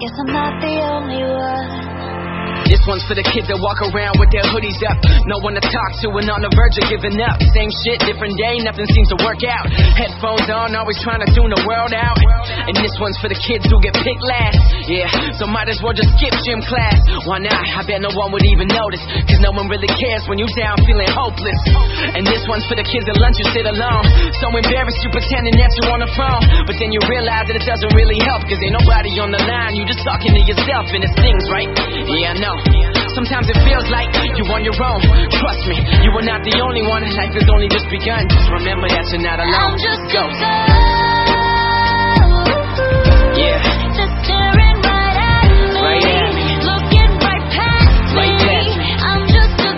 guess I'm not the only one. This one's for the kids that walk around with their hoodies up, no one to talk to and on the verge of giving up. Same shit, different day, nothing seems to work out. Headphones on, always trying to tune the world out. And this one's for the kids who get picked last. Yeah, so might as well just skip gym class. Why not? I bet no one would even notice, cause no one really cares when you down feeling hopeless. And this one's for the kids at lunch who sit alone, so embarrassed you pretending that you're on the phone. But then you realize that it doesn't really help, cause ain't nobody on the line, you just talking to yourself and it stings, right? Yeah, I know. Sometimes it feels like you're on your own. Trust me, you are not the only one. Life has only just begun. Just remember that you're not alone. I'm just Go. a girl, Yeah. just staring right at me, Right at me. looking right past Right me. past me. I'm just a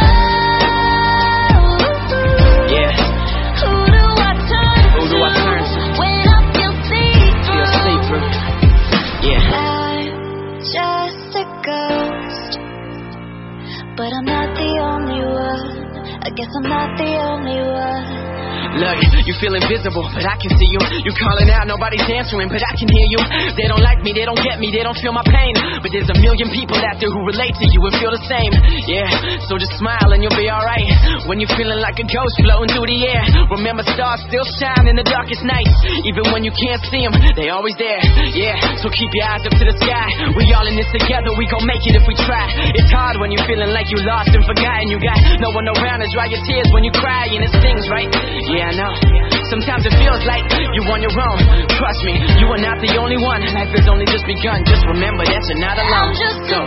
girl. Yeah. Who do I turn Who do I turn to? when I feel Feel see-through? see-through. Yeah. I'm just a ghost, but I'm not the only one. I guess I'm not the only one. Look, you feel invisible, but I can see you. You calling out, nobody's answering, but I can hear you. They don't like me, they don't get me, they don't feel my pain. But there's a million people out there who relate to you and feel the same. Yeah, so just smile and you'll be alright. When you're feeling like a ghost floating through the air, remember stars still shine in the darkest nights. Even when you can't see them, they always there. Yeah, so keep your eyes up to the sky. We all in this together, we gon' make it if we try. It's hard when you're feeling like you lost and forgotten. You got no one around to dry your tears when you cry, and it stings, right? Yeah, I know. Sometimes it feels like you're on your own. Trust me, you are not the only one. Life has only just begun. Just remember that you're not alone. I'm just Go. a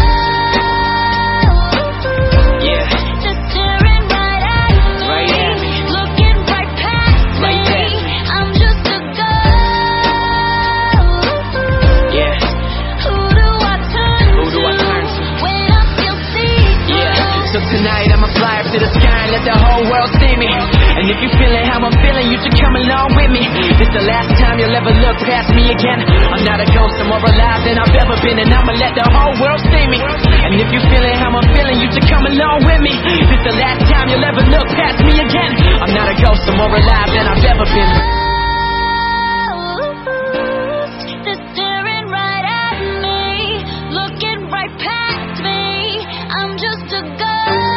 girl, Yeah. just staring right at me, Right at me. looking right past Right me. past me. I'm just a girl. Yeah. Who do I turn Who do I turn to? when I feel see-through? Yeah. So tonight I'ma fly up to the sky and let the whole world see me. And if you're feeling how I'm feeling, you should come along with me. It's the last time you'll ever look past me again. I'm not a ghost, I'm more alive than I've ever been, and I'ma let the whole world see me. And if you're feeling how I'm feeling, you should come along with me. It's the last time you'll ever look past me again. I'm not a ghost, I'm more alive than I've ever been. Just staring right at me, looking right past me. I'm just a ghost.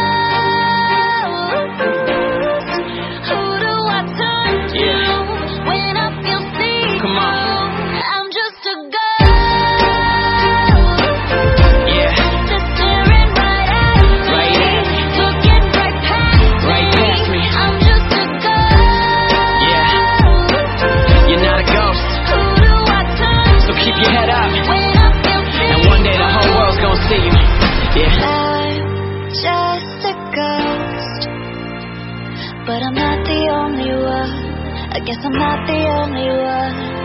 Who do I turn to when I feel see-through? Come on. I'm just a girl. Yeah. Just staring right at me, Right at me. looking right past Right past me. I'm just a girl. Yeah. You're not a ghost, Who do I turn so keep your head up. when I feel And one day the whole world's gonna see you. Yeah. I'm just a ghost, but I'm not the only one. I guess I'm not the only one.